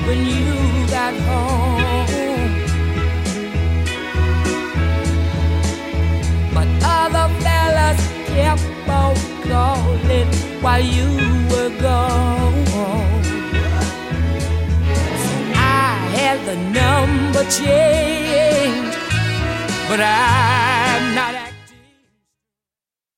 when you got home. But other fellas kept on calling while you were gone. So I had the number changed, but I